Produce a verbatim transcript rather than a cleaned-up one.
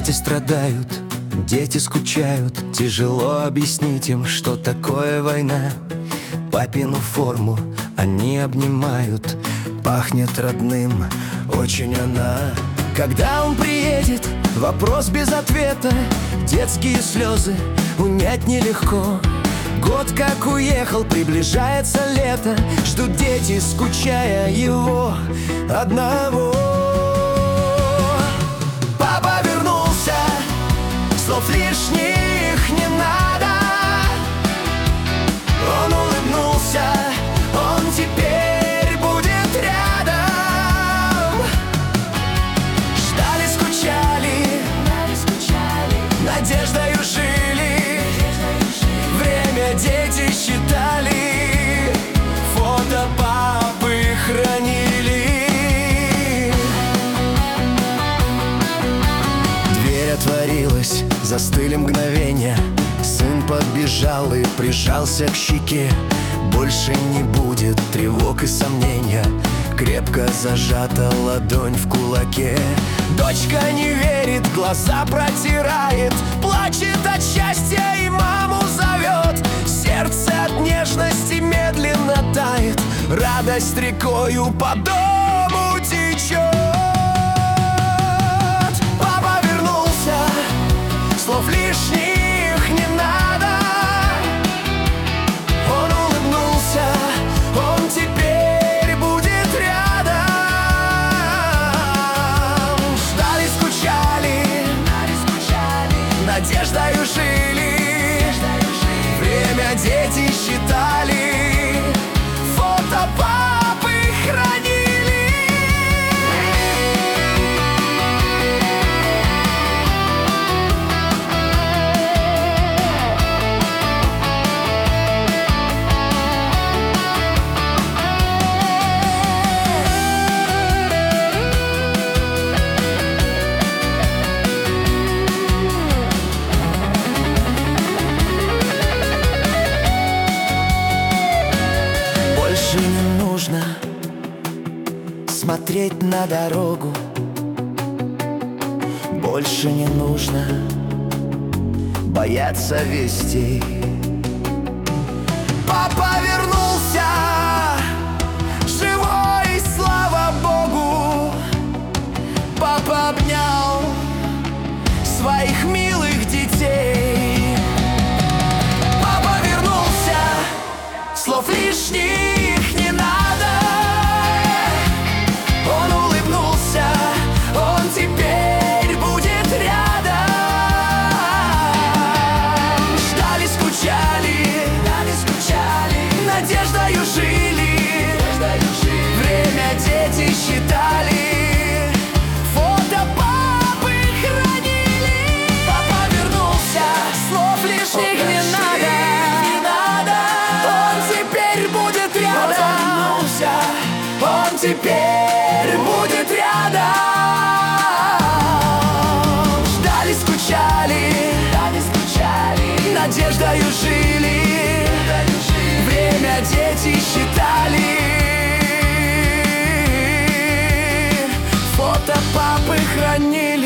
Дети страдают, дети скучают. Тяжело объяснить им, что такое война. Папину форму они обнимают. Пахнет родным очень она. Когда он приедет, вопрос без ответа. Детские слезы унять нелегко. Год как уехал, приближается лето. Ждут дети, скучая его одного. Папа вернулся, слов лишних не надо. Он улыбнулся, он теперь будет рядом. Ждали, скучали, надеждою жили. Время дети считали, фото папы хранили. Дверь отворилась, застыли мгновения. Сын подбежал и прижался к щеке. Больше не будет тревог и сомнения. Крепко зажата ладонь в кулаке. Дочка не верит, глаза протирает. Плачет от счастья и маму зовет. Сердце от нежности медленно тает. Радость рекою по дому течет. Папа вернулся, слов лишних не надо. Он улыбнулся, он теперь будет рядом. Ждали, скучали, надеждою жили. Время дети считали, фото папы хранили. Больше не нужно смотреть на дорогу. Больше не нужно бояться вестей. Папа вернулся, живой, слава Богу. Папа обнял своих милых детей. Папа вернулся, слов лишних не надо. Он улыбнулся, он теперь будет рядом. Ждали, скучали, надеждою жили. Время дети считали, фото папы хранили. Папа вернулся, слов лишних не надо. Он теперь будет рядом. Он теперь будет рядом. Ждали, скучали, надеждою жили. Время дети считали, фото папы хранили.